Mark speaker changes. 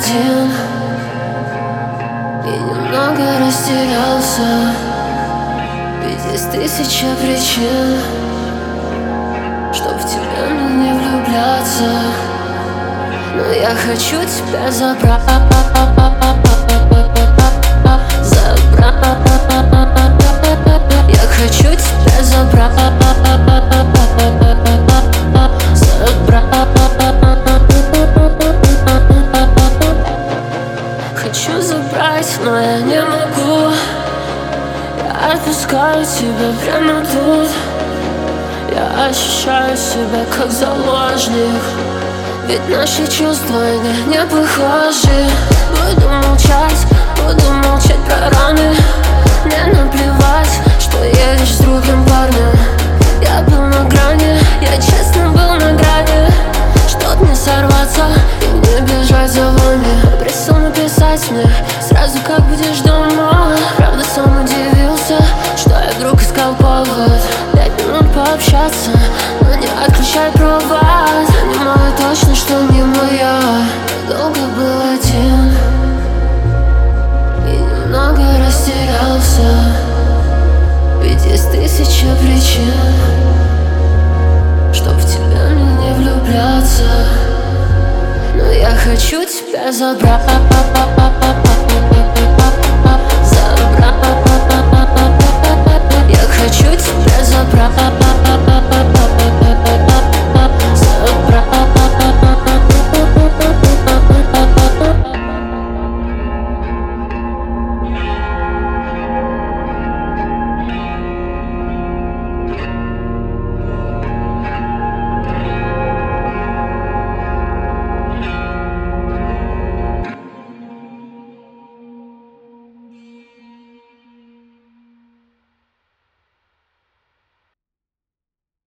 Speaker 1: один и немного растерялся, ведь есть тысяча причин, чтоб в тебя мне не влюбляться. Но я хочу тебя забрать. Я хочу тебя забрать. Хочу забрать, но я не могу. Я отпускаю тебя прямо тут. Я ощущаю себя как заложник, ведь наши чувства не похожи. Буду молчать про раны. Мне наплевать, что едешь с другим парнем. Я был на грани, я честно был на грани, чтоб не сорваться и не бежать за вами. Попросил написать мне сразу, как будешь дома. Правда, сам удивился, что я вдруг искал повод 5 минут пообщаться, но не отключай провод. Понимаю точно, что не моя. Я долго был один и немного растерялся, ведь есть тысяча причин, чтоб в тебя мне не влюбляться. Но я хочу тебя забрать.